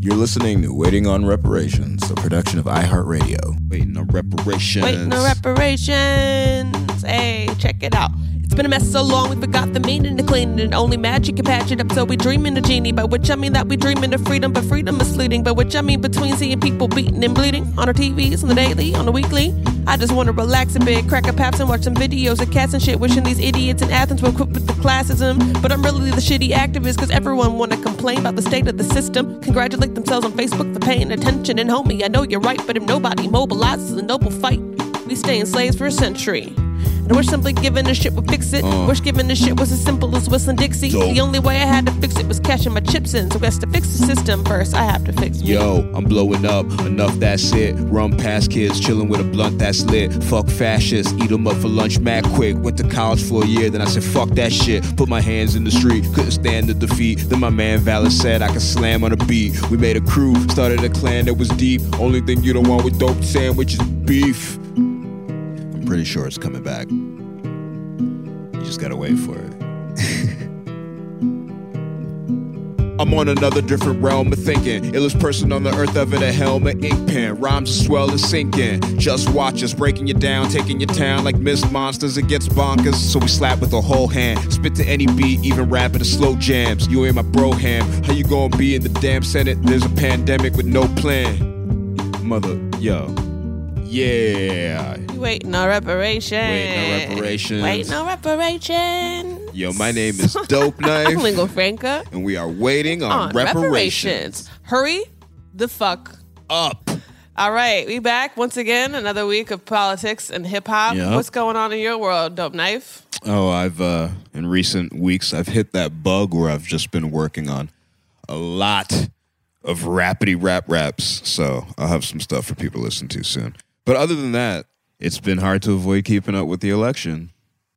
You're listening to Waiting on Reparations, a production of iHeartRadio. Waiting on reparations. Waiting on reparations. Hey, check it out. It's been a mess so long we forgot the meaning to clean it. Only magic can patch it up, so we dreaming of genie. By which I mean that we dreaming of freedom, but freedom is fleeting. By which I mean between seeing people beating and bleeding on our TVs, on the daily, on the weekly. I just want to relax a bit, crack a paps and watch some videos of cats and shit. Wishing these idiots in Athens were equipped with the classism. But I'm really the shitty activist, cause everyone want to complain about the state of the system. Congratulate themselves on Facebook for paying attention. And homie, I know you're right, but if nobody mobilizes a noble fight, we stay in slaves for a century. And wish simply giving a shit would fix it. Wish giving a shit was as simple as whistling Dixie. Dope. The only way I had to fix it was cashing my chips in. So I guess to fix the system first, I have to fix me. Yo, I'm blowing up, enough that's it. Run past kids, chilling with a blunt that's lit. Fuck fascists, eat them up for lunch mad quick. Went to college for a year, then I said fuck that shit. Put my hands in the street, couldn't stand the defeat. Then my man Valor said I could slam on a beat. We made a crew, started a clan that was deep. Only thing you don't want with dope sandwich is beef. I'm pretty sure it's coming back. You just gotta wait for it. I'm on another different realm of thinking. Illest person on the earth ever the helmet, ink pen. Rhymes swell and sinking. Just watch us breaking you down, taking your town like Miss Monsters. It gets bonkers, so we slap with a whole hand. Spit to any beat, even rap at slow jams. You ain't my bro ham. How you gonna be in the damn Senate? There's a pandemic with no plan. Mother, yo. Yeah. Waiting on reparations. Waiting on reparations. Waiting on reparations. Yo, my name is Dope Knife. I'm Lingo Franca. And we are waiting on reparations. Hurry the fuck up. All right, we back once again. Another week of politics and hip hop. Yep. What's going on in your world, Dope Knife? Oh, I've in recent weeks I've hit that bug where I've just been working on a lot of rapidy raps. So I'll have some stuff for people to listen to soon. But other than that, it's been hard to avoid keeping up with the election.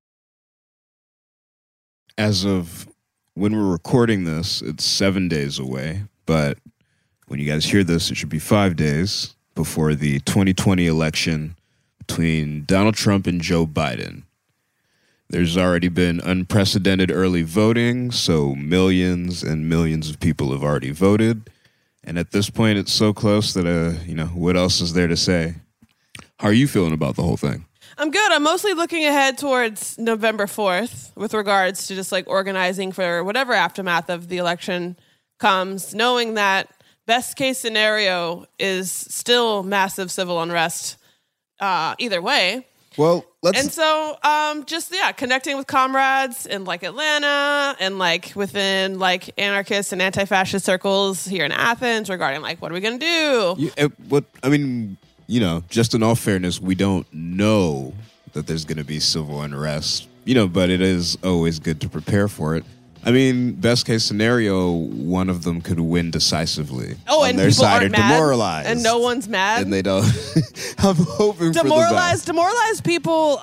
As of when we're recording this, it's 7 days away. But when you guys hear this, it should be 5 days before the 2020 election between Donald Trump and Joe Biden. There's already been unprecedented early voting, so millions and millions of people have already voted. And at this point, it's so close that, what else is there to say? How are you feeling about the whole thing? I'm good. I'm mostly looking ahead towards November 4th with regards to just like organizing for whatever aftermath of the election comes, knowing that best case scenario is still massive civil unrest either way. Well, And so connecting with comrades in like Atlanta and like within like anarchist and anti-fascist circles here in Athens regarding like, what are we going to do? Just in all fairness, we don't know that there's going to be civil unrest, but it is always good to prepare for it. I mean, best case scenario, one of them could win decisively. Oh, on and their people side aren't are mad, demoralized. and no one's mad. And they don't. I'm hoping for the best. Demoralized people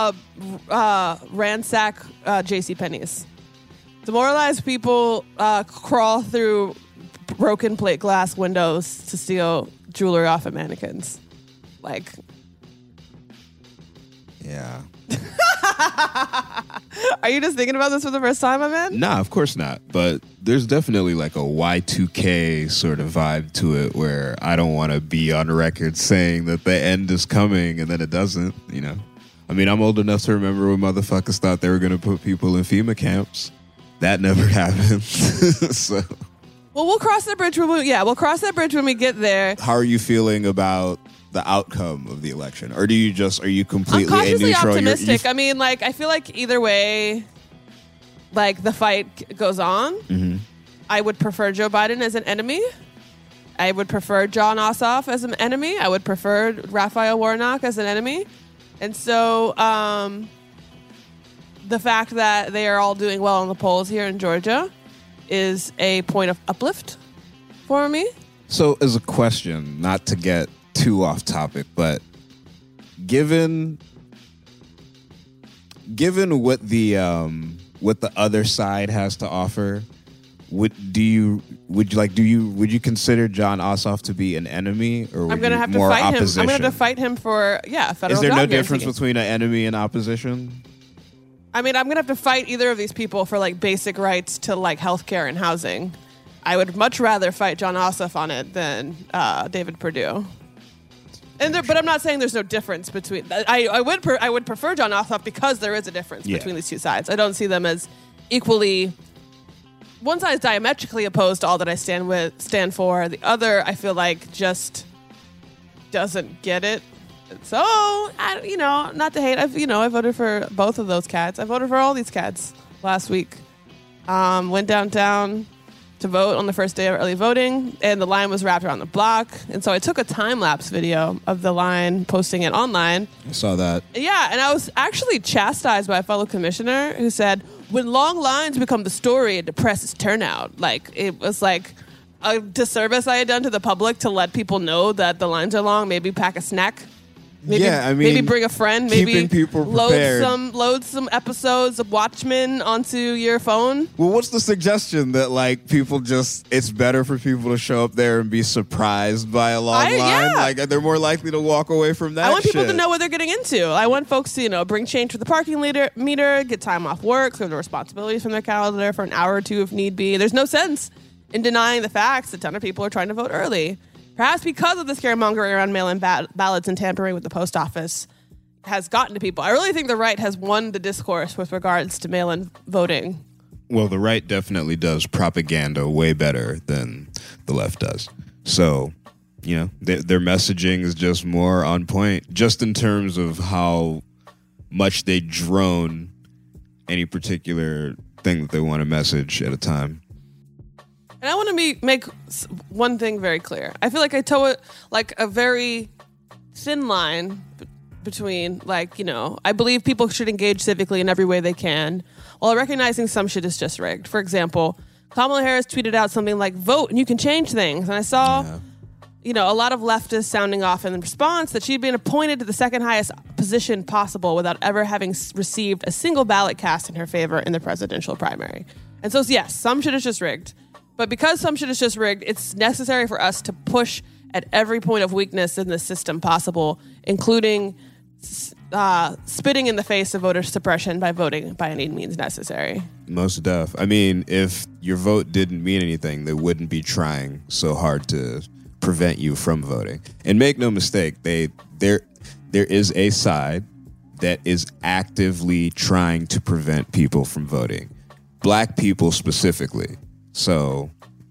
ransack JCPenney's. Demoralized people crawl through broken plate glass windows to steal jewelry off of mannequins. Like, yeah. Are you just thinking about this for the first time, my man? Nah, of course not. But there's definitely like a Y2K sort of vibe to it where I don't want to be on record saying that the end is coming and then it doesn't, I mean, I'm old enough to remember when motherfuckers thought they were going to put people in FEMA camps. That never happened. So, well, we'll cross that bridge we'll cross that bridge when we get there. how are you feeling about the outcome of the election? Or are you completely I'm cautiously neutral? optimistic. I mean, like, I feel like either way, like, the fight goes on. Mm-hmm. I would prefer Joe Biden as an enemy. I would prefer Jon Ossoff as an enemy. I would prefer Raphael Warnock as an enemy. And so the fact that they are all doing well in the polls here in Georgia is a point of uplift for me. So, as a question, not to get too off topic, but given what the other side has to offer, would you consider Jon Ossoff to be an enemy, or I'm going to have to more fight opposition? him. I'm going to have to fight him for federal. Is there job no difference guarantee. between an enemy and opposition? I mean, I'm going to have to fight either of these people for like basic rights to like healthcare and housing. I would much rather fight John Ossoff on it than David Perdue. But I'm not saying there's no difference between. I would prefer John Ossoff because there is a difference between these two sides. I don't see them as equally. One side is diametrically opposed to all that I stand for. The other, I feel like, just doesn't get it. So, not to hate. I voted for both of those cats. I voted for all these cats last week. Went downtown to vote on the first day of early voting, and the line was wrapped around the block. And so I took a time-lapse video of the line, posting it online. I saw that. Yeah, and I was actually chastised by a fellow commissioner who said, when long lines become the story, it depresses turnout. Like, it was like a disservice I had done to the public to let people know that the lines are long, maybe pack a snack. Maybe bring a friend. Maybe people prepared. load some episodes of Watchmen onto your phone. Well, what's the suggestion that it's better for people to show up there and be surprised by a long line? Yeah. Like they're more likely to walk away from that. I want people shit. to know what they're getting into. I want folks to bring change for the parking meter, get time off work, clear the responsibilities from their calendar for an hour or two if need be. There's no sense in denying the facts that a ton of people are trying to vote early. Perhaps because of the scaremongering around mail-in ballots and tampering with the post office has gotten to people. I really think the right has won the discourse with regards to mail-in voting. Well, the right definitely does propaganda way better than the left does. So, their messaging is just more on point, just in terms of how much they drone any particular thing that they want to message at a time. And I want to make one thing very clear. I feel like I toe it like a very thin line between, I believe people should engage civically in every way they can, while recognizing some shit is just rigged. For example, Kamala Harris tweeted out something like, vote and you can change things. And I saw, a lot of leftists sounding off in response that she'd been appointed to the second highest position possible without ever having received a single ballot cast in her favor in the presidential primary. And so, yes, some shit is just rigged. But because some shit is just rigged, it's necessary for us to push at every point of weakness in the system possible, including spitting in the face of voter suppression by voting by any means necessary. Most def. I mean, if your vote didn't mean anything, they wouldn't be trying so hard to prevent you from voting. And make no mistake, there is a side that is actively trying to prevent people from voting. Black people specifically. So,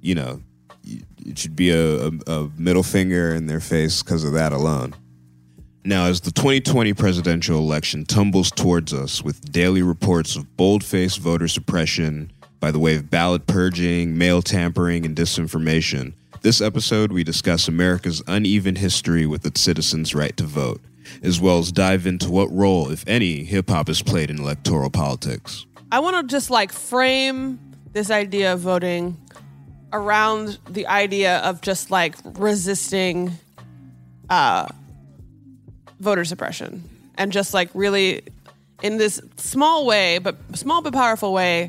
it should be a middle finger in their face because of that alone. Now, as the 2020 presidential election tumbles towards us with daily reports of bold-faced voter suppression by the way of ballot purging, mail tampering, and disinformation, this episode we discuss America's uneven history with its citizens' right to vote, as well as dive into what role, if any, hip-hop has played in electoral politics. I want to just frame this idea of voting around the idea of just resisting voter suppression and just really in this small but powerful way,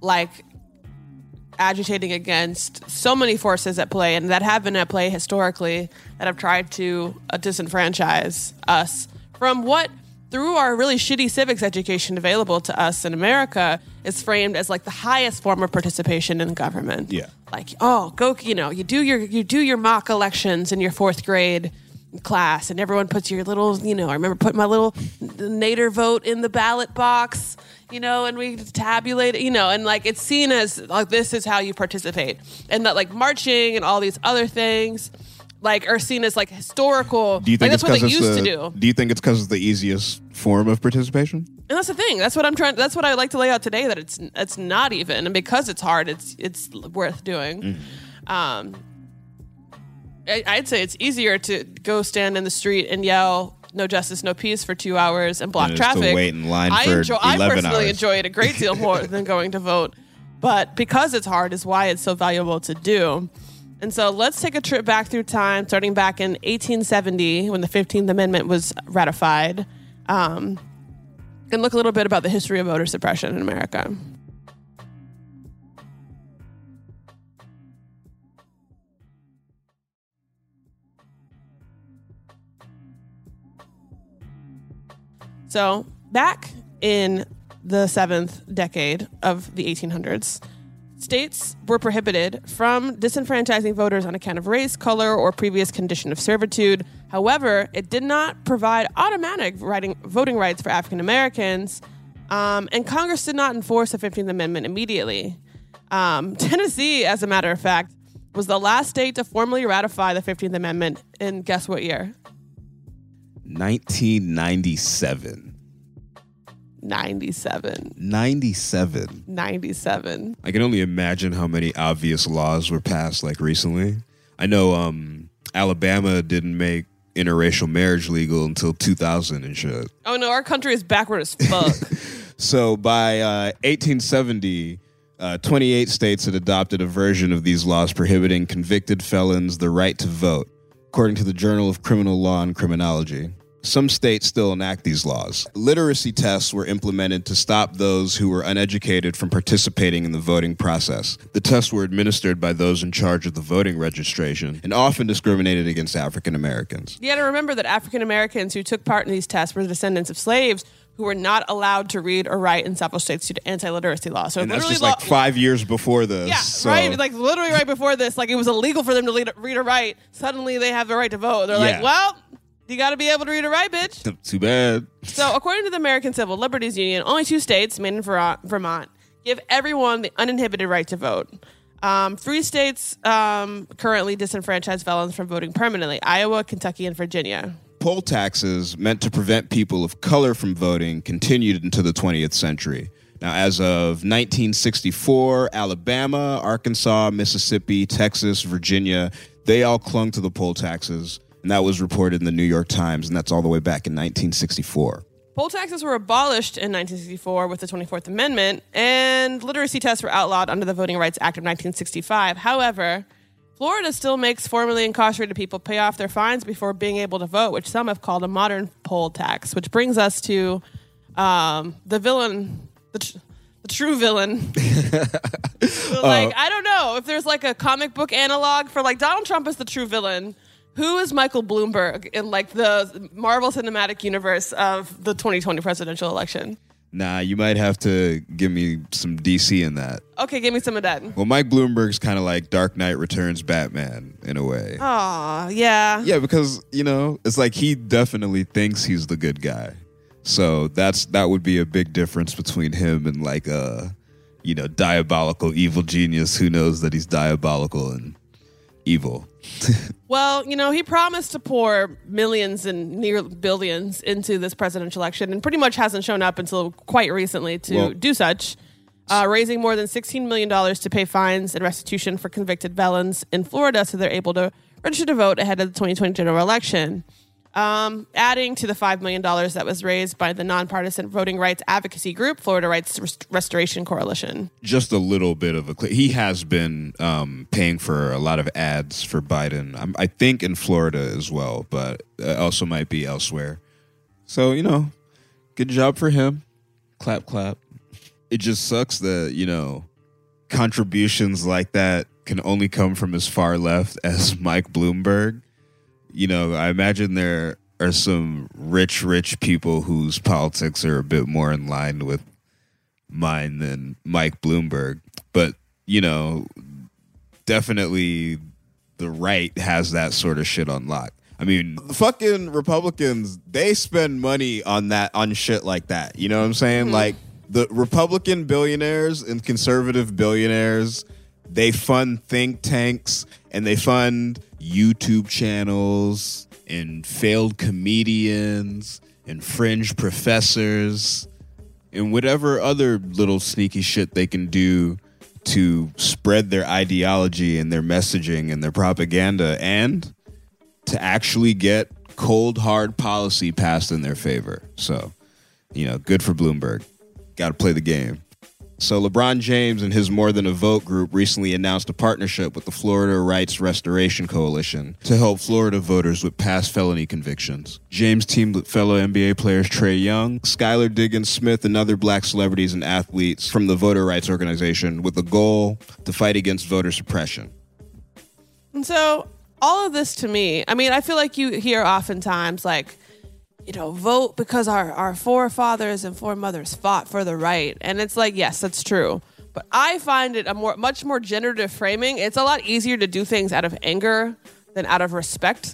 agitating against so many forces at play and that have been at play historically that have tried to disenfranchise us from what, through our really shitty civics education available to us in America, is framed as the highest form of participation in government. Yeah. You do your mock elections in your fourth grade class, and everyone puts your little, I remember putting my little Nader vote in the ballot box, and we tabulate it, and it's seen as this is how you participate, and that marching and all these other things. Are seen as historical. Do you think that's what they used to do? Do you think it's because it's the easiest form of participation? And that's the thing. That's what that's what I like to lay out today. That it's not even, and because it's hard, it's worth doing. Mm-hmm. I'd say it's easier to go stand in the street and yell "No justice, no peace" for 2 hours and block traffic. To wait in line for 11 I personally hours. enjoy it a great deal more than going to vote, but because it's hard is why it's so valuable to do. And so let's take a trip back through time, starting back in 1870 when the 15th Amendment was ratified, and look a little bit about the history of voter suppression in America. So back in the 7th decade of the 1800s, States were prohibited from disenfranchising voters on account of race, color, or previous condition of servitude. However, it did not provide automatic voting rights for African Americans, and Congress did not enforce the 15th Amendment immediately. Tennessee, as a matter of fact, was the last state to formally ratify the 15th Amendment in guess what year? 1997. 97. 97. 97. I can only imagine how many obvious laws were passed like recently. I know Alabama didn't make interracial marriage legal until 2000 and shit. Oh no, our country is backward as fuck. So by 1870, 28 states had adopted a version of these laws prohibiting convicted felons the right to vote, according to the Journal of Criminal Law and Criminology. Some states still enact these laws. Literacy tests were implemented to stop those who were uneducated from participating in the voting process. The tests were administered by those in charge of the voting registration and often discriminated against African Americans. You got to remember that African Americans who took part in these tests were descendants of slaves who were not allowed to read or write in several states due to anti-literacy law. So and that's just like 5 years before this. Yeah, so. right. Like literally right before this, like it was illegal for them to read or write. Suddenly they have the right to vote. They're like, well, you got to be able to read or write, bitch. Too bad. So according to the American Civil Liberties Union, only 2 states, Maine and Vermont, give everyone the uninhibited right to vote. 3 states currently disenfranchise felons from voting permanently: Iowa, Kentucky, and Virginia. Poll taxes meant to prevent people of color from voting continued into the 20th century. Now, as of 1964, Alabama, Arkansas, Mississippi, Texas, Virginia, they all clung to the poll taxes, and that was reported in the New York Times, and that's all the way back in 1964. Poll taxes were abolished in 1964 with the 24th Amendment, and literacy tests were outlawed under the Voting Rights Act of 1965. However, Florida still makes formerly incarcerated people pay off their fines before being able to vote, which some have called a modern poll tax, which brings us to the villain, the true villain. Like, I don't know if there's like a comic book analog for like Donald Trump is the true villain. Who is Michael Bloomberg in like the Marvel Cinematic Universe of the 2020 presidential election? Nah, you might have to give me some DC in that. Okay, give me some of that. Well, Mike Bloomberg's kind of like Dark Knight Returns Batman in a way. Aw, yeah. Yeah, because, you know, it's like he definitely thinks he's the good guy. So that would be a big difference between him and like a, you know, diabolical evil genius who knows that he's diabolical and evil. Well, you know, he promised to pour millions and near billions into this presidential election and pretty much hasn't shown up until quite recently to do such, raising more than $16 million to pay fines and restitution for convicted felons in Florida so they're able to register to vote ahead of the 2020 general election. Adding to the $5 million that was raised by the nonpartisan voting rights advocacy group, Florida Rights Restoration Coalition. Just a little bit of he has been paying for a lot of ads for Biden. I think in Florida as well, but also might be elsewhere. So, you know, good job for him. Clap, clap. It just sucks that, you know, contributions like that can only come from as far left as Mike Bloomberg. You know, I imagine there are some rich people whose politics are a bit more in line with mine than Mike Bloomberg. But, you know, definitely the right has that sort of shit on lock. I mean, fucking Republicans, they spend money on shit like that. You know what I'm saying? Mm-hmm. Like the Republican billionaires and conservative billionaires, they fund think tanks and they fund YouTube channels and failed comedians and fringe professors and whatever other little sneaky shit they can do to spread their ideology and their messaging and their propaganda and to actually get cold, hard policy passed in their favor. So, you know, good for Bloomberg. Got to play the game. So LeBron James and his More Than a Vote group recently announced a partnership with the Florida Rights Restoration Coalition to help Florida voters with past felony convictions. James teamed with fellow NBA players Trae Young, Skylar Diggins-Smith, and other black celebrities and athletes from the voter rights organization with the goal to fight against voter suppression. And so all of this to me, I mean, I feel like you hear oftentimes like, you know, vote because our forefathers and foremothers fought for the right. And it's like, yes, that's true. But I find it much more generative framing. It's a lot easier to do things out of anger than out of respect.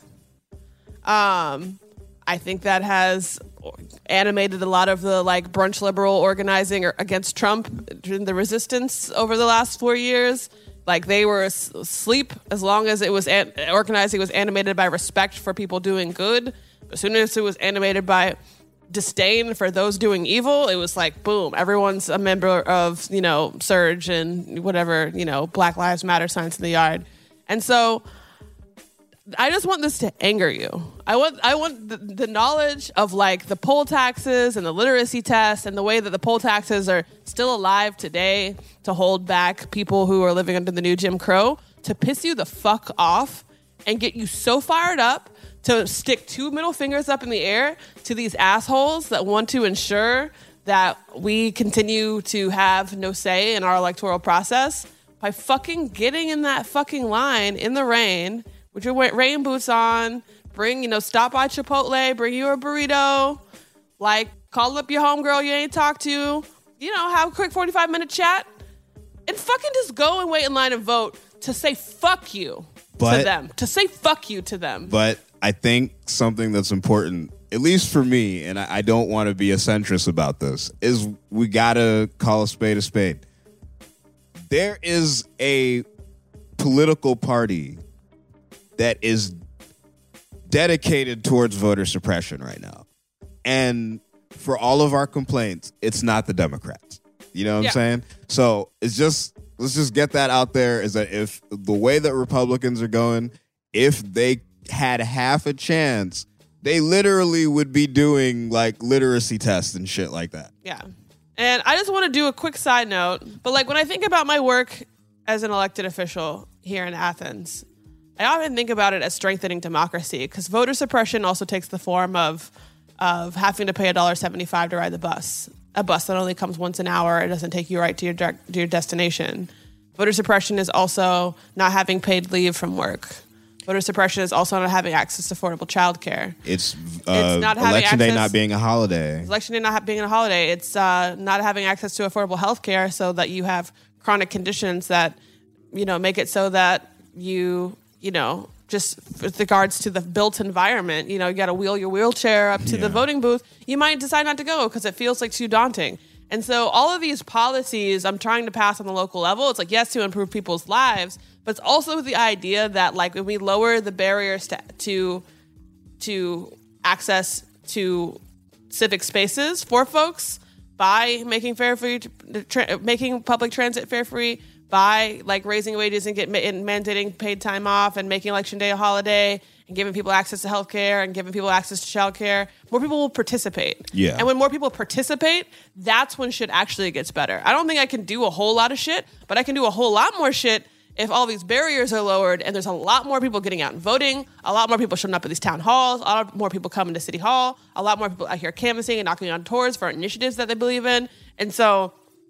I think that has animated a lot of the like brunch liberal organizing against Trump in the resistance over the last 4 years. Like they were asleep as long as it was organizing was animated by respect for people doing good. As soon as it was animated by disdain for those doing evil, it was like, boom, everyone's a member of, you know, Surge and whatever, you know, Black Lives Matter signs in the yard. And so I just want this to anger you. I want the knowledge of like the poll taxes and the literacy tests and the way that the poll taxes are still alive today to hold back people who are living under the new Jim Crow to piss you the fuck off and get you so fired up to stick 2 middle fingers up in the air to these assholes that want to ensure that we continue to have no say in our electoral process by fucking getting in that fucking line in the rain with your rain boots on, stop by Chipotle, bring you a burrito, like call up your homegirl you ain't talked to, have a quick 45-minute chat, and fucking just go and wait in line and vote to say fuck you to them. To say fuck you to them. But I think something that's important, at least for me, and I don't want to be a centrist about this, is we gotta call a spade a spade. There is a political party that is dedicated towards voter suppression right now. And for all of our complaints, it's not the Democrats. You know what I'm saying? So let's just get that out there, is that if the way that Republicans are going, if they had half a chance, they literally would be doing like literacy tests and shit like that. Yeah. And I just want to do a quick side note, but like when I think about my work as an elected official here in Athens, I often think about it as strengthening democracy, because voter suppression also takes the form of having to pay $1.75 to ride the bus. A bus that only comes once an hour. It doesn't take you right to your destination. Voter suppression is also not having paid leave from work. Voter suppression is also not having access to affordable childcare. It's not having Election Day not being a holiday. Election Day not being a holiday. It's not having access to affordable health care, so that you have chronic conditions that, make it so that you just with regards to the built environment, you got to wheel your wheelchair up to the voting booth. You might decide not to go because it feels like too daunting. And so all of these policies I'm trying to pass on the local level, it's like, yes, to improve people's lives, but it's also the idea that like when we lower the barriers to access to civic spaces for folks by making making public transit fare free, by like raising wages and mandating paid time off and making Election Day a holiday and giving people access to healthcare and giving people access to childcare, more people will participate. Yeah. And when more people participate, that's when shit actually gets better. I don't think I can do a whole lot of shit, but I can do a whole lot more shit if all these barriers are lowered and there's a lot more people getting out and voting, a lot more people showing up at these town halls, a lot more people coming to City Hall, a lot more people out here canvassing and knocking on doors for initiatives that they believe in. And so,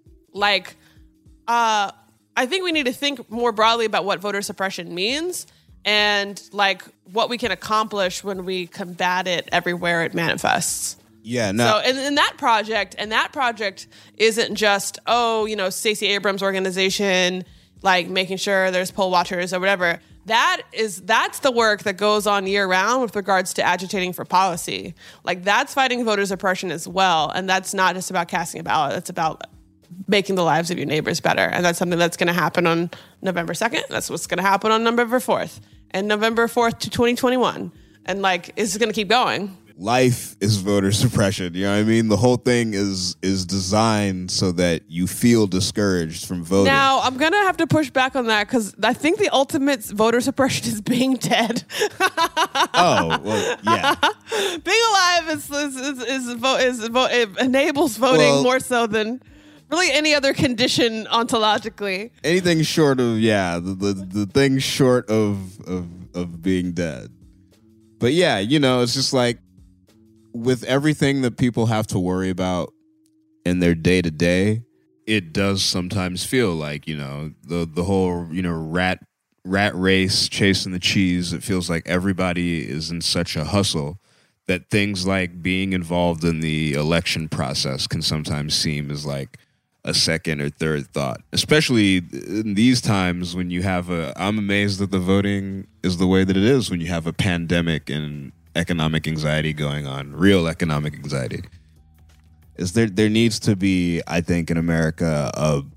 I think we need to think more broadly about what voter suppression means and like what we can accomplish when we combat it everywhere it manifests. Yeah, no. So in that project isn't just, Stacey Abrams' organization, like making sure there's poll watchers or whatever. That's the work that goes on year round with regards to agitating for policy. Like that's fighting voter suppression as well. And that's not just about casting a ballot. It's about making the lives of your neighbors better. And that's something that's going to happen on November 2nd. That's what's going to happen on November 4th and November 4th to 2021. And it's going to keep going. Life is voter suppression. You know what I mean? The whole thing is designed so that you feel discouraged from voting. Now, I'm going to have to push back on that because I think the ultimate voter suppression is being dead. Oh, well, yeah. Being alive it enables voting more so than really any other condition ontologically. Anything short of, the thing short of being dead. But yeah, it's just like with everything that people have to worry about in their day to day, it does sometimes feel like, the whole, rat race chasing the cheese. It feels like everybody is in such a hustle that things like being involved in the election process can sometimes seem as like a second or third thought, especially in these times when you have I'm amazed that the voting is the way that it is when you have a pandemic and economic anxiety going on, real economic anxiety. Is there needs to be, I think, in America,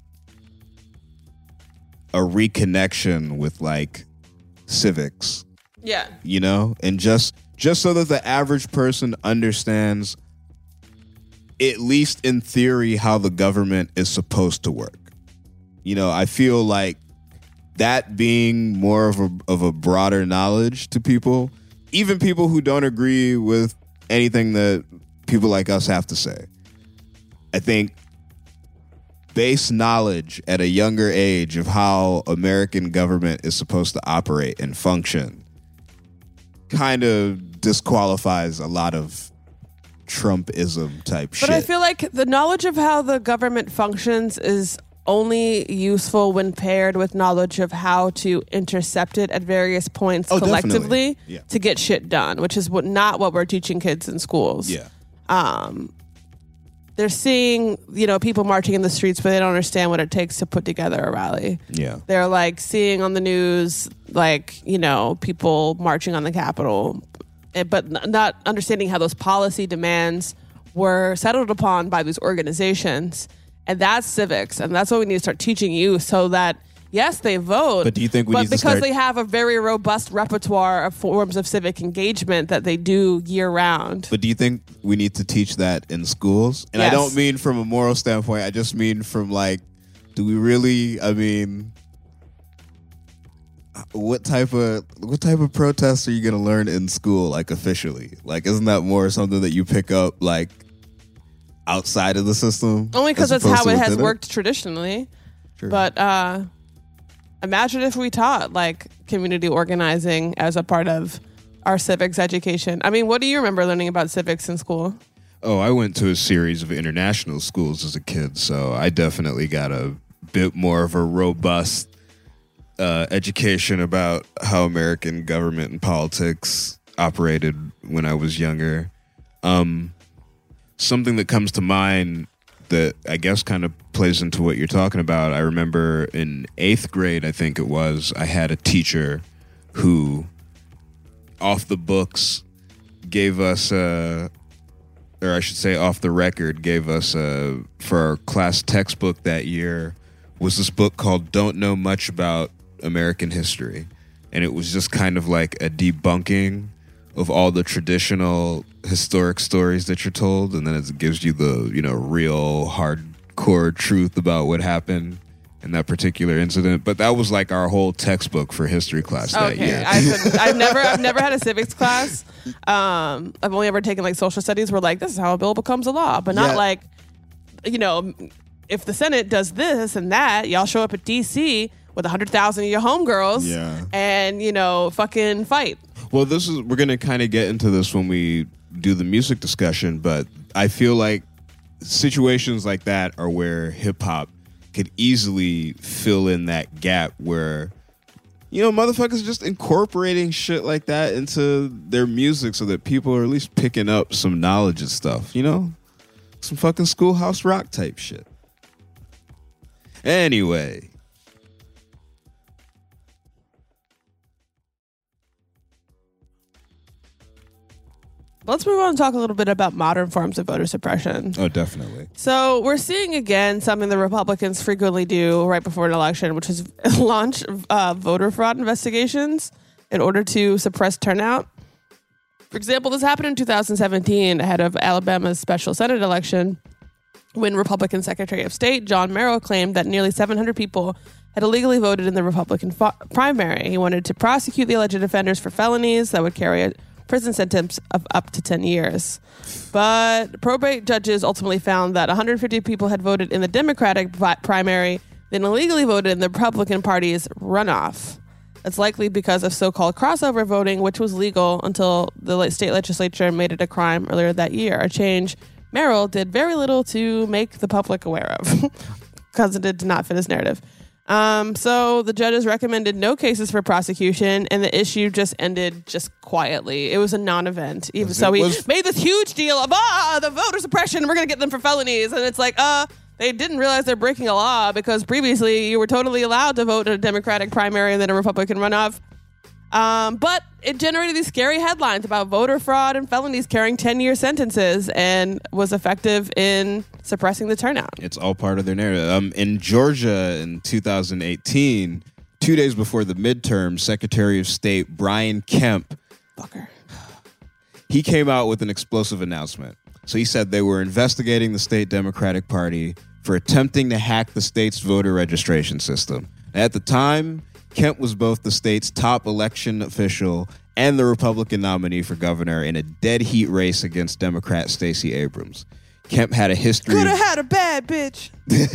a reconnection with like civics, Yeah. you know, and just so that the average person understands, at least in theory, how the government is supposed to work. You know, I feel like that being more of a broader knowledge to people, even people who don't agree with anything that people like us have to say. I think base knowledge at a younger age of how American government is supposed to operate and function kind of disqualifies a lot of Trumpism type shit. But I feel like the knowledge of how the government functions is only useful when paired with knowledge of how to intercept it at various points collectively to get shit done, which is not what we're teaching kids in schools. Yeah. They're seeing, people marching in the streets, but they don't understand what it takes to put together a rally. Yeah. They're like seeing on the news, people marching on the Capitol, but not understanding how those policy demands were settled upon by these organizations. And that's civics. And that's what we need to start teaching youth so that, yes, they vote. But do you think we need to because start... they have a very robust repertoire of forms of civic engagement that they do year round. But do you think we need to teach that in schools? And Yes. I don't mean from a moral standpoint. I just mean from do we really? What type of protests are you going to learn in school, officially? Isn't that more something that you pick up outside of the system? Only because as that's opposed how to it has within worked traditionally. Sure. But imagine if we taught community organizing as a part of our civics education. I mean, what do you remember learning about civics in school? Oh, I went to a series of international schools as a kid, so I definitely got a bit more of a robust education about how American government and politics operated when I was younger. Something that comes to mind that I guess kind of plays into what you're talking about. I remember in 8th grade, I think it was, I had a teacher who, off the books, gave us, or I should say off the record, gave us, for our class textbook that year, was this book called Don't Know Much About American History. And it was just kind of like a debunking of all the traditional historic stories that you're told, and then it gives you the real hardcore truth about what happened in that particular incident. But that was our whole textbook for history class that year. I've never had a civics class. I've only ever taken social studies where this is how a bill becomes a law, but not if the Senate does this and that, y'all show up at DC with 100,000 of your homegirls and fucking fight. Well, we're going to kind of get into this when we do the music discussion, but I feel like situations like that are where hip hop could easily fill in that gap where, motherfuckers just incorporating shit like that into their music so that people are at least picking up some knowledge and stuff, some fucking Schoolhouse Rock type shit. Anyway. Let's move on and talk a little bit about modern forms of voter suppression. Oh, definitely. So we're seeing again something the Republicans frequently do right before an election, which is launch voter fraud investigations in order to suppress turnout. For example, this happened in 2017 ahead of Alabama's special Senate election when Republican Secretary of State John Merrill claimed that nearly 700 people had illegally voted in the Republican primary. He wanted to prosecute the alleged offenders for felonies that would carry a prison sentence of up to 10 years. But probate judges ultimately found that 150 people had voted in the Democratic primary, then illegally voted in the Republican Party's runoff. That's likely because of so-called crossover voting, which was legal until the state legislature made it a crime earlier that year, a change Merrill did very little to make the public aware of because it did not fit his narrative. So the judges recommended no cases for prosecution, and the issue just ended just quietly. It was a non-event. So we made this huge deal of the voter suppression. We're going to get them for felonies, and it's They didn't realize they're breaking a law because previously you were totally allowed to vote in a Democratic primary and then a Republican runoff. But it generated these scary headlines about voter fraud and felonies carrying 10-year sentences and was effective in suppressing the turnout. It's all part of their narrative. In Georgia in 2018, 2 days before the midterm, Secretary of State Brian Kemp, Fucker. he came out with an explosive announcement. So he said they were investigating the state Democratic Party for attempting to hack the state's voter registration system. At the time, Kemp was both the state's top election official and the Republican nominee for governor in a dead heat race against Democrat Stacey Abrams. Kemp had a history. Could have had a bad bitch.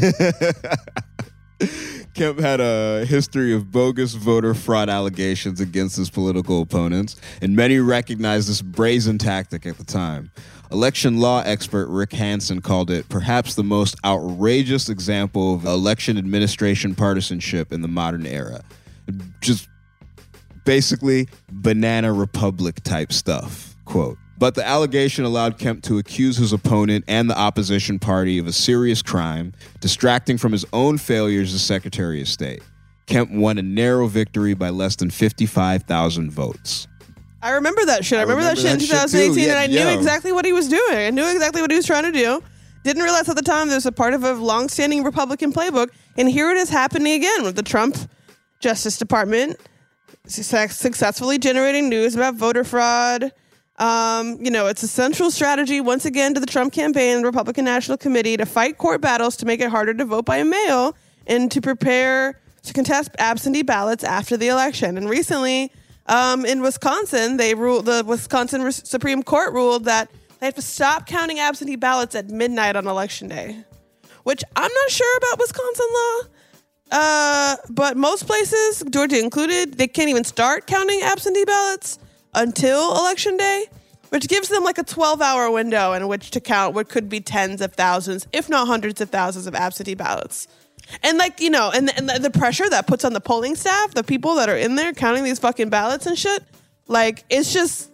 Kemp had a history of bogus voter fraud allegations against his political opponents, and many recognized this brazen tactic at the time. Election law expert Rick Hansen called it perhaps the most outrageous example of election administration partisanship in the modern era. Just basically banana republic type stuff, quote. But the allegation allowed Kemp to accuse his opponent and the opposition party of a serious crime, distracting from his own failures as Secretary of State. Kemp won a narrow victory by less than 55,000 votes. I remember that shit. I remember that shit in 2018, and I knew exactly what he was doing. I knew exactly what he was trying to do. Didn't realize at the time there was a part of a long-standing Republican playbook, and here it is happening again with the Trump Justice Department successfully generating news about voter fraud. It's a central strategy, once again, to the Trump campaign and Republican National Committee to fight court battles to make it harder to vote by mail and to prepare to contest absentee ballots after the election. And recently, in Wisconsin, the Wisconsin Supreme Court ruled that they have to stop counting absentee ballots at midnight on Election Day, which I'm not sure about Wisconsin law. But most places, Georgia included, they can't even start counting absentee ballots until Election Day, which gives them like a 12-hour window in which to count what could be tens of thousands, if not hundreds of thousands of absentee ballots. And and the pressure that puts on the polling staff, the people that are in there counting these fucking ballots and shit, like, it's just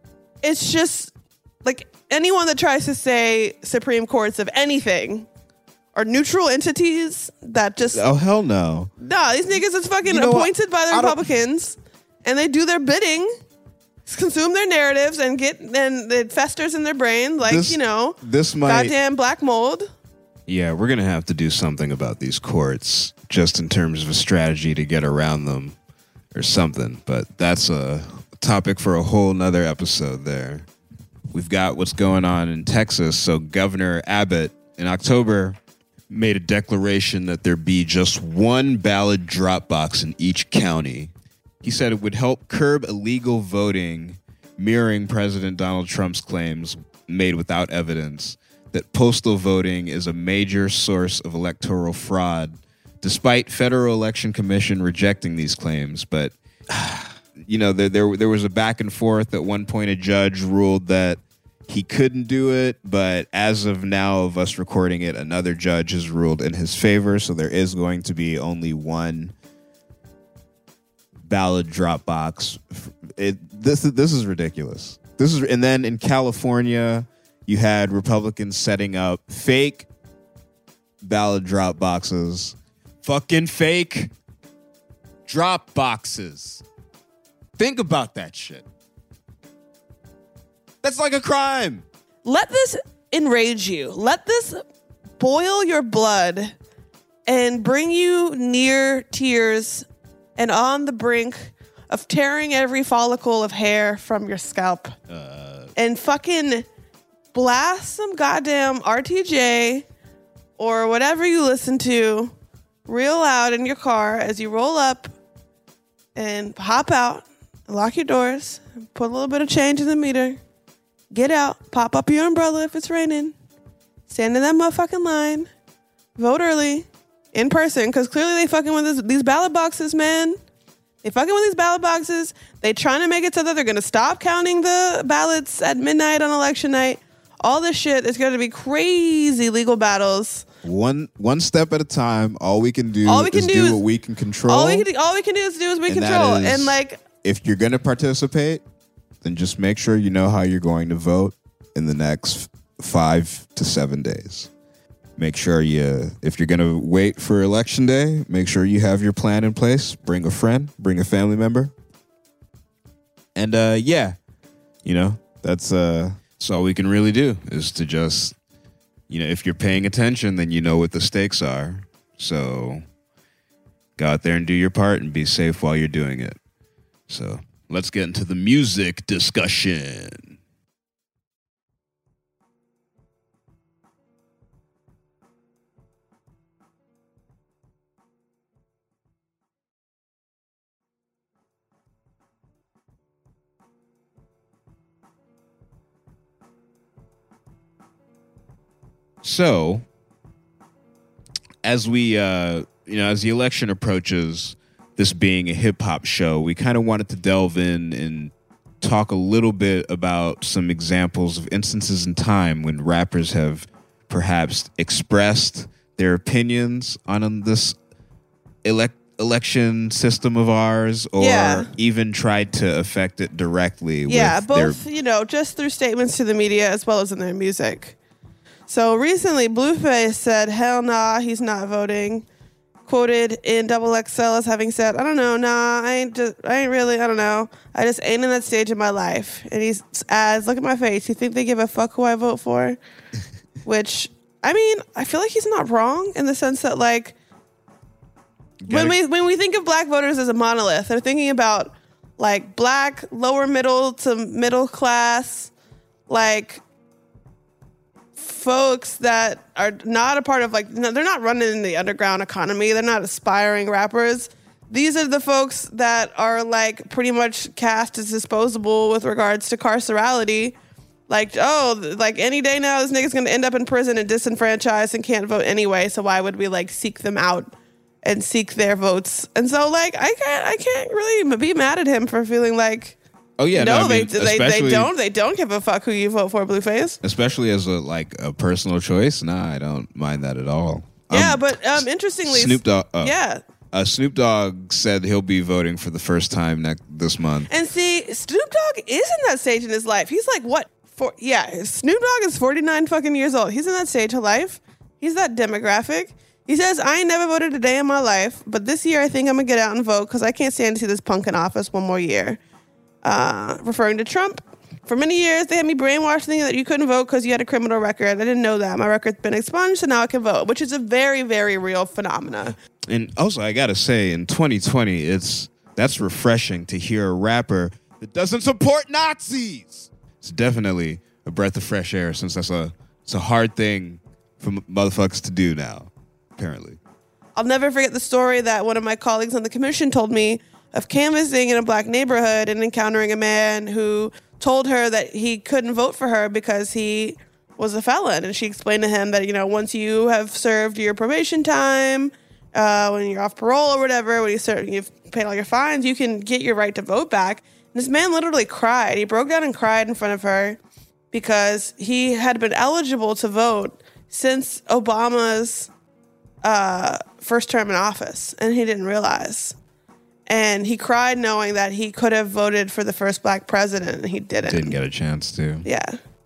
like anyone that tries to say Supreme Courts of anything are neutral entities that just... Oh, hell no. Nah, these niggas is fucking appointed by the Republicans, and they do their bidding, consume their narratives, and it festers in their brain like, this might, goddamn black mold. Yeah, we're going to have to do something about these courts, just in terms of a strategy to get around them or something. But that's a topic for a whole nother episode there. We've got what's going on in Texas. So Governor Abbott in October made a declaration that there be just one ballot drop box in each county. He said it would help curb illegal voting, mirroring President Donald Trump's claims made without evidence that postal voting is a major source of electoral fraud, despite Federal Election Commission rejecting these claims. But, there was a back and forth. At one point, a judge ruled that he couldn't do it, but as of now of us recording it, another judge has ruled in his favor, so there is going to be only one ballot drop box. This is ridiculous. And then in California, you had Republicans setting up fake ballot drop boxes. Fucking fake drop boxes. Think about that shit. That's like a crime. Let this enrage you. Let this boil your blood and bring you near tears and on the brink of tearing every follicle of hair from your scalp. And fucking blast some goddamn RTJ or whatever you listen to real loud in your car as you roll up and hop out, lock your doors, put a little bit of change in the meter. Get out, pop up your umbrella if it's raining, stand in that motherfucking line, vote early, in person, because clearly they fucking with these ballot boxes, man. They fucking with these ballot boxes. They trying to make it so that they're going to stop counting the ballots at midnight on election night. All this shit is going to be crazy legal battles. One step at a time. All we can do is do what we can control. All we can do is we control. And like, if you're going to participate, then just make sure you know how you're going to vote in the next 5 to 7 days. Make sure if you're going to wait for election day, make sure you have your plan in place. Bring a friend, bring a family member. And that's all we can really do is to just, if you're paying attention, then you know what the stakes are. So go out there and do your part and be safe while you're doing it. So let's get into the music discussion. So, as as the election approaches, this being a hip hop show, we kind of wanted to delve in and talk a little bit about some examples of instances in time when rappers have perhaps expressed their opinions on this election system of ours, or even tried to affect it directly. Yeah, both, just through statements to the media as well as in their music. So recently, Blueface said, hell nah, he's not voting. Quoted in Double XL as having said, I don't know, nah, I ain't really, I don't know. I just ain't in that stage of my life. And he adds, look at my face. You think they give a fuck who I vote for? Which, I mean, I feel like he's not wrong in the sense that, like, when we think of black voters as a monolith, they're thinking about, like, black, lower middle to middle class, like, folks that are not a part of, like, they're not running in the underground economy. They're not aspiring rappers. These are the folks that are, like, pretty much cast as disposable with regards to carcerality. Like, any day now, this nigga's going to end up in prison and disenfranchised and can't vote anyway. So why would we, like, seek them out and seek their votes? And so, like, I can't really be mad at him for feeling like, oh yeah, they don't give a fuck who you vote for, Blueface. Especially as a personal choice. Nah, I don't mind that at all. Yeah, but interestingly, Snoop Dogg. Snoop Dogg said he'll be voting for the first time this month. And see, Snoop Dogg is in that stage in his life. He's like what? Snoop Dogg is 49 fucking years old. He's in that stage of life. He's that demographic. He says, I ain't never voted a day in my life, but this year I think I'm gonna get out and vote because I can't stand to see this punk in office one more year. Referring to Trump. For many years, they had me brainwashed thinking that you couldn't vote because you had a criminal record. I didn't know that. My record's been expunged, so now I can vote, which is a very, very real phenomena. And also, I gotta say, in 2020, that's refreshing to hear a rapper that doesn't support Nazis. It's definitely a breath of fresh air, since it's a hard thing for motherfuckers to do now, apparently. I'll never forget the story that one of my colleagues on the commission told me of canvassing in a black neighborhood and encountering a man who told her that he couldn't vote for her because he was a felon. And she explained to him that, once you have served your probation time, when you're off parole or whatever, when you've paid all your fines, you can get your right to vote back. And this man literally cried. He broke down and cried in front of her because he had been eligible to vote since Obama's first term in office, and he didn't realize. And he cried knowing that he could have voted for the first black president, and he didn't. Didn't get a chance to. Yeah.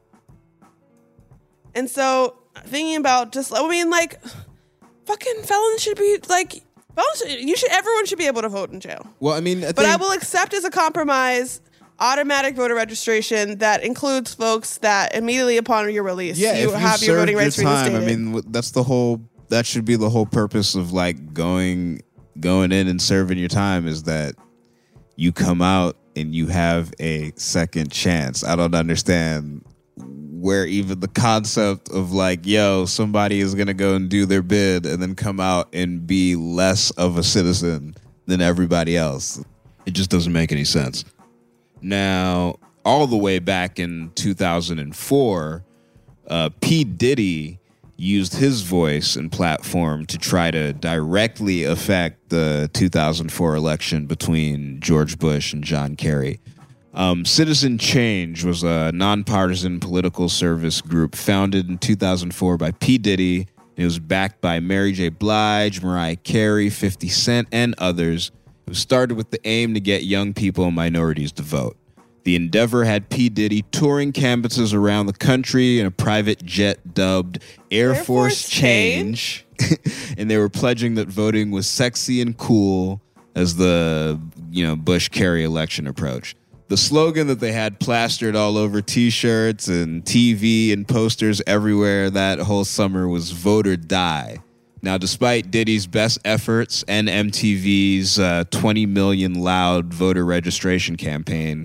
And so, thinking about fucking felons should be, everyone should be able to vote in jail. Well, I mean, but I will accept as a compromise automatic voter registration that includes folks that immediately upon your release, you have your voting rights reinstated. I mean, that should be the whole purpose of, like, going in and serving your time, is that you come out and you have a second chance. I don't understand where even the concept of, like, somebody is going to go and do their bid and then come out and be less of a citizen than everybody else. It just doesn't make any sense. Now, all the way back in 2004, P. Diddy used his voice and platform to try to directly affect the 2004 election between George Bush and John Kerry. Citizen Change was a nonpartisan political service group founded in 2004 by P. Diddy. It was backed by Mary J. Blige, Mariah Carey, 50 Cent, and others. It was started with the aim to get young people and minorities to vote. The endeavor had P. Diddy touring campuses around the country in a private jet dubbed Air Force Change. And they were pledging that voting was sexy and cool as the, Bush-Kerry election approached. The slogan that they had plastered all over T-shirts and TV and posters everywhere that whole summer was "Vote or Die." Now, despite Diddy's best efforts and MTV's 20 million loud voter registration campaign,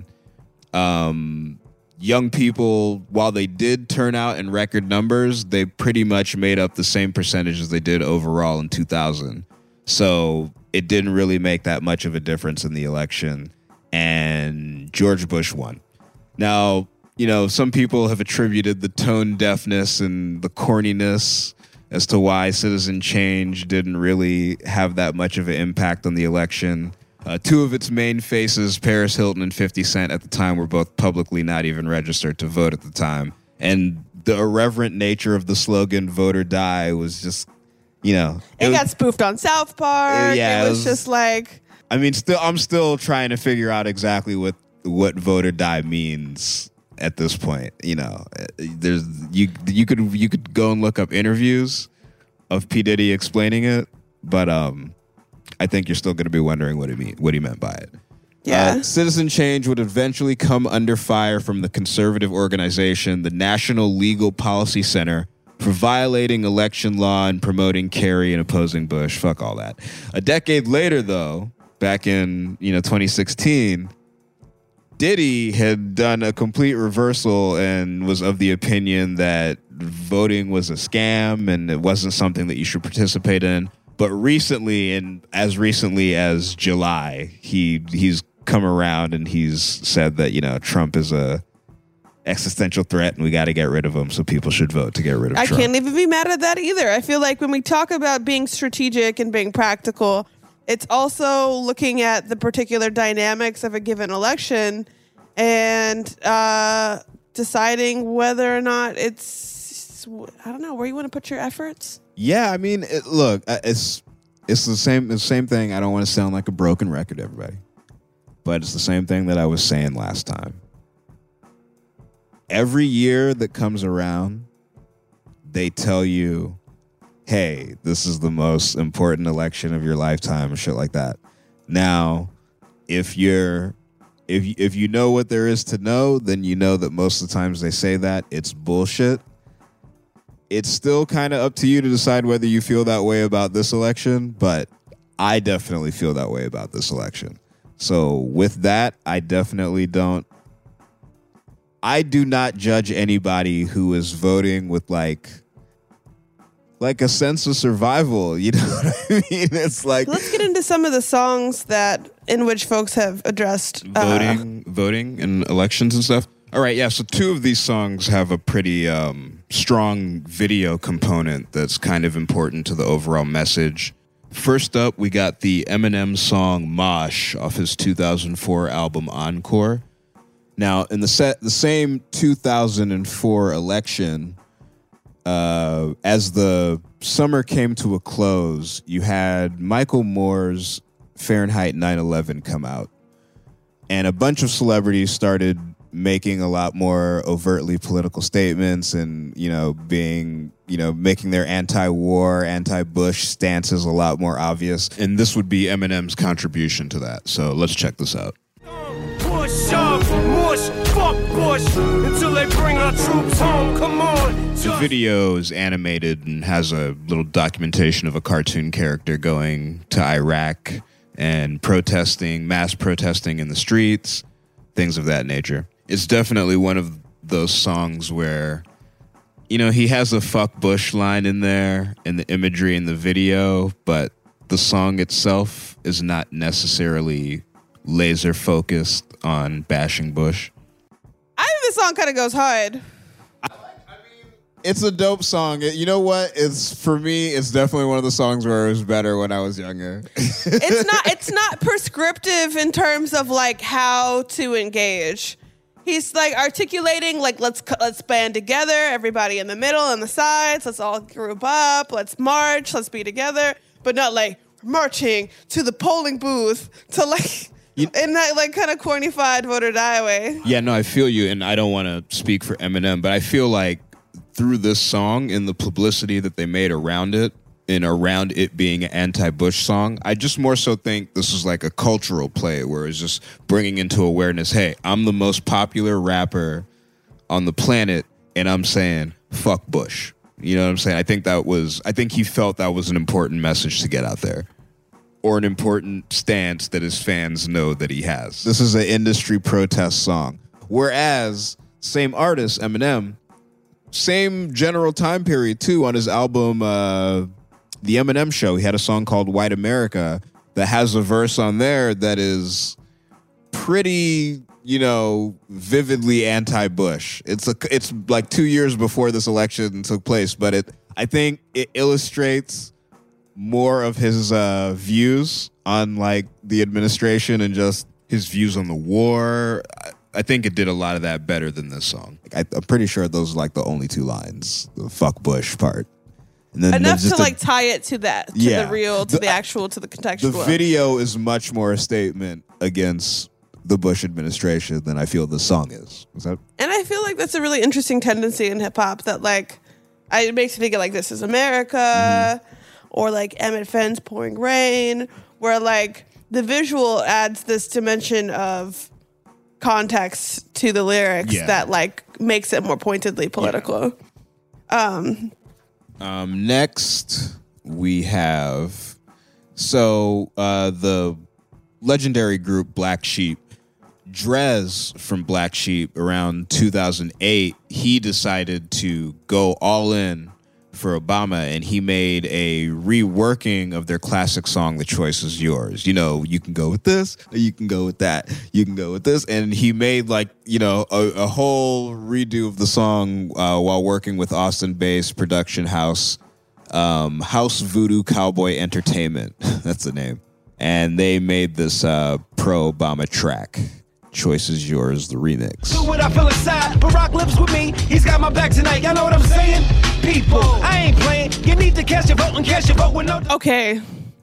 young people, while they did turn out in record numbers, they pretty much made up the same percentage as they did overall in 2000. So it didn't really make that much of a difference in the election, and George Bush won. Now, some people have attributed the tone deafness and the corniness as to why Citizen Change didn't really have that much of an impact on the election. Two of its main faces, Paris Hilton and 50 Cent at the time, were both publicly not even registered to vote at the time. And the irreverent nature of the slogan "Vote or Die" was just, it got spoofed on South Park. Yeah, it was just like... I'm still trying to figure out exactly what "Vote or Die" means at this point. There's you could go and look up interviews of P. Diddy explaining it, but I think you're still going to be wondering what he meant by it. Yeah. Citizen Change would eventually come under fire from the conservative organization, the National Legal Policy Center, for violating election law and promoting Kerry and opposing Bush. Fuck all that. A decade later, though, back in 2016, Diddy had done a complete reversal and was of the opinion that voting was a scam and it wasn't something that you should participate in. But recently, and as recently as July, he's come around and he's said that, Trump is a existential threat and we got to get rid of him, so people should vote to get rid of Trump. I can't even be mad at that either. I feel like when we talk about being strategic and being practical, it's also looking at the particular dynamics of a given election and deciding whether or not it's, I don't know, where you want to put your efforts. Yeah, I mean, look, it's the same thing. I don't want to sound like a broken record, everybody, but it's the same thing that I was saying last time. Every year that comes around, they tell you, hey, this is the most important election of your lifetime and shit like that. Now, if you know what there is to know, then you know that most of the times they say that it's bullshit. It's still kind of up to you to decide whether you feel that way about this election, but I definitely feel that way about this election. So with that, I do not judge anybody who is voting with like a sense of survival. You know what I mean? It's like, let's get into some of the songs in which folks have addressed voting and elections and stuff. All right, yeah. So two of these songs have a pretty strong video component that's kind of important to the overall message. First up, we got the Eminem song "Mosh" off his 2004 album Encore. Now, in the same 2004 election, as the summer came to a close, you had Michael Moore's Fahrenheit 9/11 come out, and a bunch of celebrities started making a lot more overtly political statements and, making their anti-war, anti-Bush stances a lot more obvious. And this would be Eminem's contribution to that. So let's check this out. Push up, mush, fuck Bush, until they bring our troops home, come on. The video is animated and has a little documentation of a cartoon character going to Iraq and mass protesting in the streets, things of that nature. It's definitely one of those songs where, he has a fuck Bush line in there in the imagery in the video, but the song itself is not necessarily laser focused on bashing Bush. I think this song kind of goes hard. It's a dope song. You know what? For me, it's definitely one of the songs where it was better when I was younger. It's not prescriptive in terms of like how to engage. He's like articulating like let's band together, everybody in the middle and the sides. Let's all group up. Let's march. Let's be together, but not like marching to the polling booth to like In that like kind of cornified vote or die way. Yeah, no, I feel you, and I don't want to speak for Eminem, but I feel like through this song and the publicity that they made around it, and around it being an anti-Bush song, I just more so think this is like a cultural play where it's just bringing into awareness, hey, I'm the most popular rapper on the planet, and I'm saying, fuck Bush. You know what I'm saying? I think he felt that was an important message to get out there. Or an important stance that his fans know that he has. This is an industry protest song. Whereas, same artist, Eminem, same general time period too, on his album, The Eminem Show, he had a song called White America that has a verse on there that is pretty, vividly anti-Bush. It's like 2 years before this election took place, but I think it illustrates more of his views on like the administration and just his views on the war. I think it did a lot of that better than this song. I'm pretty sure those are like the only two lines, the fuck Bush part. And then enough to like tie it to that, to the real, to the actual, to the contextual. The video is much more a statement against the Bush administration than I feel the song is. And I feel like that's a really interesting tendency in hip hop that like, it makes me think of like This Is America, or like Emmett Fenn's Pouring Rain, where like the visual adds this dimension of context to the lyrics that like makes it more pointedly political. Next we have the legendary group Black Sheep. Drez from Black Sheep around 2008, he decided to go all in for Obama, and he made a reworking of their classic song, The Choice Is Yours. You can go with this, or you can go with that. You can go with this. And he made like, a whole redo of the song while working with Austin-based production house, House Voodoo Cowboy Entertainment. That's the name. And they made this pro-Obama track. Choice Is Yours, the remix. Do what I feel inside. Barack lives with me. He's got my back tonight. Y'all know what I'm saying? People, I ain't playing. You need to cast your vote and cast your vote with no... Okay.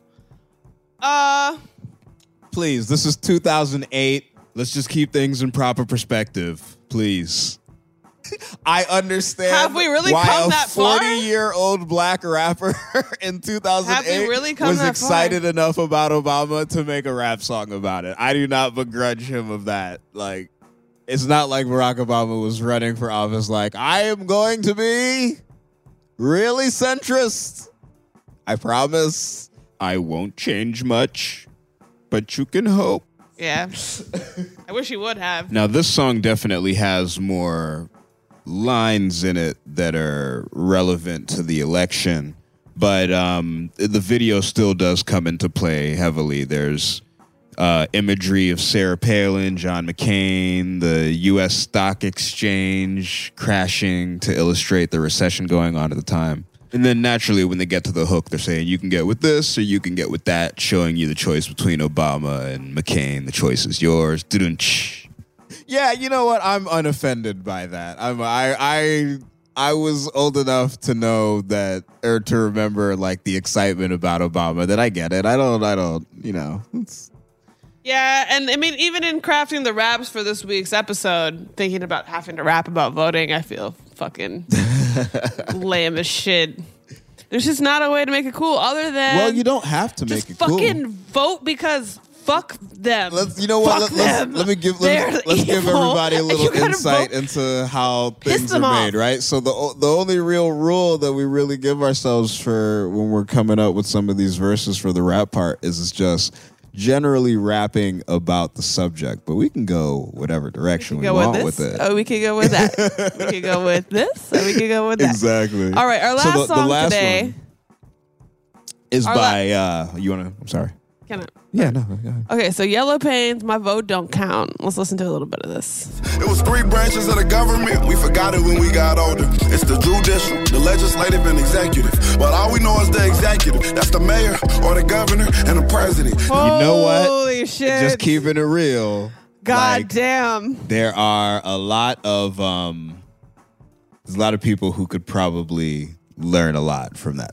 Please, this is 2008. Let's just keep things in proper perspective, please. I understand. Have we really why come that far? A 40-year-old black rapper in 2008 Have we really come was that excited far? enough about Obama to make a rap song about it. I do not begrudge him of that. Like, it's not like Barack Obama was running for office like, I am going to be really centrist. I promise I won't change much, but you can hope. Yeah. I wish he would have. Now, this song definitely has more lines in it that are relevant to the election, but the video still does come into play heavily. There's imagery of Sarah Palin, John McCain, the U.S. stock exchange crashing to illustrate the recession going on at the time. And then naturally, when they get to the hook, they're saying you can get with this or you can get with that, showing you the choice between Obama and McCain. The choice is yours. Yeah, you know what? I'm unoffended by that. I was old enough to know that, or to remember like the excitement about Obama, that I get it. I don't, Yeah, and I mean, even in crafting the raps for this week's episode, thinking about having to rap about voting, I feel fucking lame as shit. There's just not a way to make it cool other than... Well, you don't have to make it cool. Just fucking vote because... Fuck them. Let me give everybody a little insight into how things are made, right? So the only real rule that we really give ourselves for when we're coming up with some of these verses for the rap part is it's just generally rapping about the subject, but we can go whatever direction we want with it. Oh, we can go with that. We can go with this, or we can go with that. Exactly. All right, our last song today is by you want to? I'm sorry. Can I? Yeah, no. Go ahead. Okay, so Yellow Pains, My Vote Don't Count. Let's listen to a little bit of this. It was 3 branches of the government. We forgot it when we got older. It's the judicial, the legislative, and executive. But all we know is the executive. That's the mayor or the governor and the president. You know what? Holy shit. Just keeping it real. God damn. There are a lot of there's a lot of people who could probably learn a lot from that song.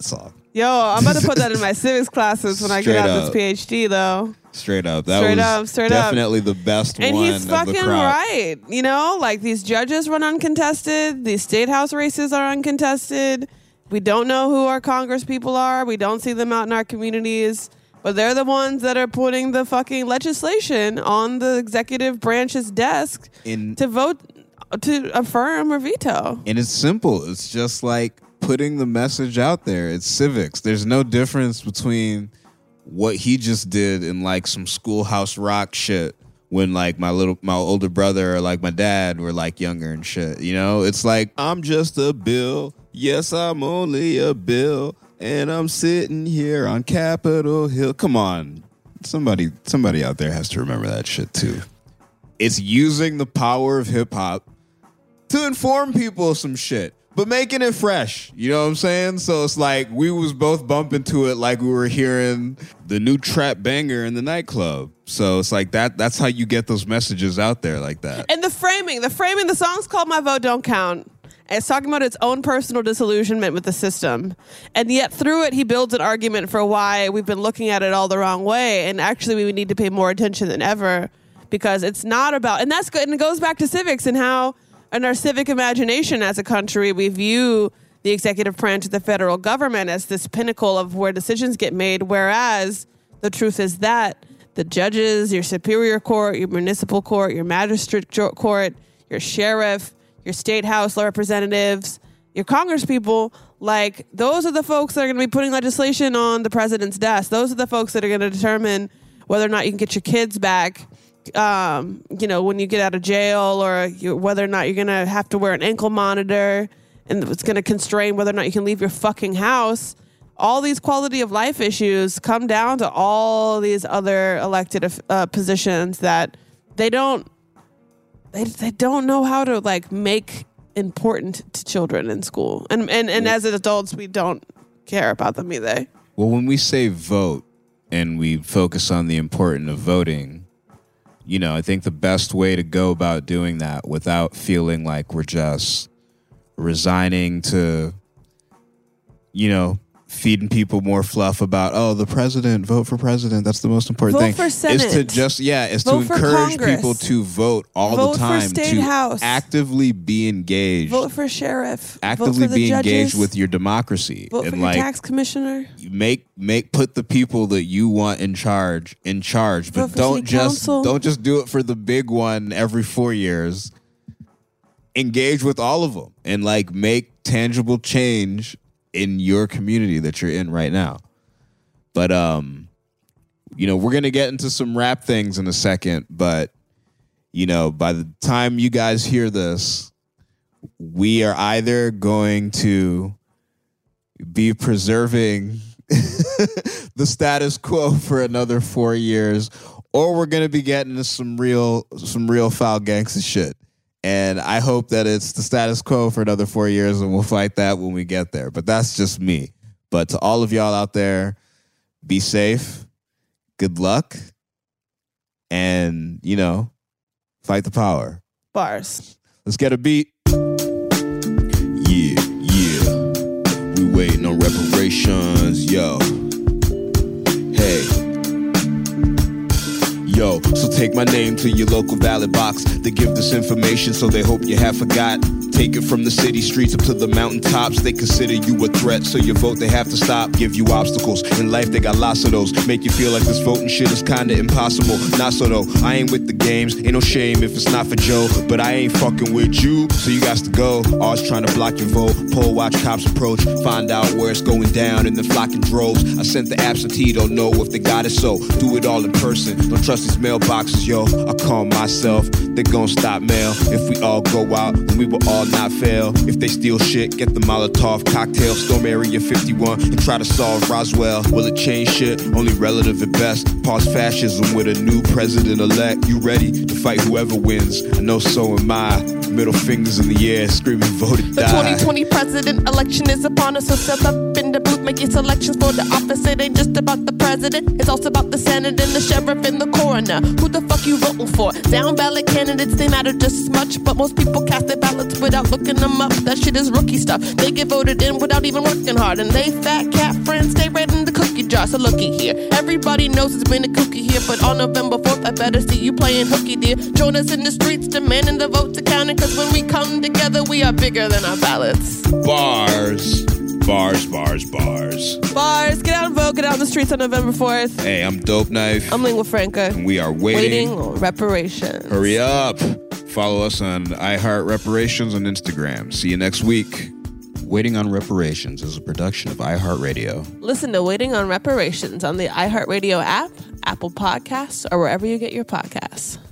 Yo, I'm about to put that in my civics classes when I get Straight out up. this PhD, though. Straight up. That was definitely the best And one he's of fucking the crowd. right. You know, like these judges run uncontested. These state house races are uncontested. We don't know who our Congress people are. We don't see them out in our communities. But they're the ones that are putting the fucking legislation on the executive branch's desk to vote, to affirm or veto. And it's simple. It's just like putting the message out there. It's civics. There's no difference between what he just did in like some Schoolhouse Rock shit when like my older brother or like my dad were like younger and shit. You know, it's like, I'm just a bill. Yes, I'm only a bill. And I'm sitting here on Capitol Hill. Come on. Somebody out there has to remember that shit too. It's using the power of hip hop to inform people of some shit, but making it fresh. You know what I'm saying? So it's like we was both bumping to it like we were hearing the new trap banger in the nightclub. So it's like that's how you get those messages out there like that. And the framing, the song's called My Vote Don't Count. And it's talking about its own personal disillusionment with the system. And yet through it, he builds an argument for why we've been looking at it all the wrong way. And actually, we need to pay more attention than ever because it's not about, and that's good. And it goes back to civics and how in our civic imagination as a country, we view the executive branch of the federal government as this pinnacle of where decisions get made. Whereas the truth is that the judges, your superior court, your municipal court, your magistrate court, your sheriff, your state house representatives, your Congress people, like those are the folks that are going to be putting legislation on the president's desk. Those are the folks that are going to determine whether or not you can get your kids back, when you get out of jail, or whether or not you're going to have to wear an ankle monitor, and it's going to constrain whether or not you can leave your fucking house. All these quality of life issues come down to all these other elected positions that they don't know how to like make important to children in school. And as adults, we don't care about them either. Well, when we say vote and we focus on the importance of voting, you know, I think the best way to go about doing that without feeling like we're just resigning to, you know, feeding people more fluff about, oh, the president, vote for president. That's the most important thing. Vote for Senate. Is to just, is vote to encourage Congress. people to vote all vote the time. For state to house. actively be engaged. Vote for sheriff. Actively vote for be the engaged judges. with your democracy. Vote and for your tax commissioner. Put the people that you want in charge, but don't just do it for the big one every 4 years. Engage with all of them and like make tangible change in your community that you're in right now. But we're gonna get into some rap things in a second, but by the time you guys hear this, we are either going to be preserving the status quo for another 4 years, or we're gonna be getting into some real foul gangsta shit. And I hope that it's the status quo for another 4 years, and we'll fight that when we get there. But that's just me. But to all of y'all out there, be safe, good luck, and, fight the power. Bars. Let's get a beat. Yeah. We waiting on reparations, yo. Hey. Yo, so take my name to your local ballot box. They give this information so they hope you have forgot. Take it from the city streets up to the mountaintops. They consider you a threat, so your vote they have to stop. Give you obstacles. In life they got lots of those. Make you feel like this voting shit is kinda impossible. Not so though, I ain't with the games. Ain't no shame if it's not for Joe. But I ain't fucking with you, so you got to go. Always trying to block your vote. Poll watch cops approach. Find out where it's going down and then flock in droves. I sent the absentee, don't know if they got it, so do it all in person. Don't trust these mailboxes, yo. I call myself, they gon' stop mail. If we all go out, then we will all not fail. If they steal shit, get the Molotov cocktail. Storm Area 51 and try to solve Roswell. Will it change shit? Only relative at best. Pause fascism with a new president-elect. You ready to fight whoever wins? I know so am I. Middle fingers in the air, screaming vote or The die. 2020 president election is upon us, so step up in the booth, make your selections for the office. It ain't just about the president, it's also about the senate and the sheriff and the coroner. Who the fuck you voting for? Down ballot candidate candidates, they matter just as much. But most people cast their ballots without looking them up. That shit is rookie stuff. They get voted in without even working hard. And they fat cat friends stay right in the cookie jar. So looky here, everybody knows it's been a kooky here. But on November 4th, I better see you playing hooky, dear. Join us in the streets, demanding the votes are counted. Cause when we come together, we are bigger than our ballots. Bars. Bars, bars, bars. Bars, get out and vote. Get out in the streets on November 4th. Hey, I'm Dope Knife. I'm Lingua Franca. And we are waiting on reparations. Hurry up. Follow us on iHeart Reparations on Instagram. See you next week. Waiting on Reparations is a production of iHeartRadio. Listen to Waiting on Reparations on the iHeartRadio app, Apple Podcasts, or wherever you get your podcasts.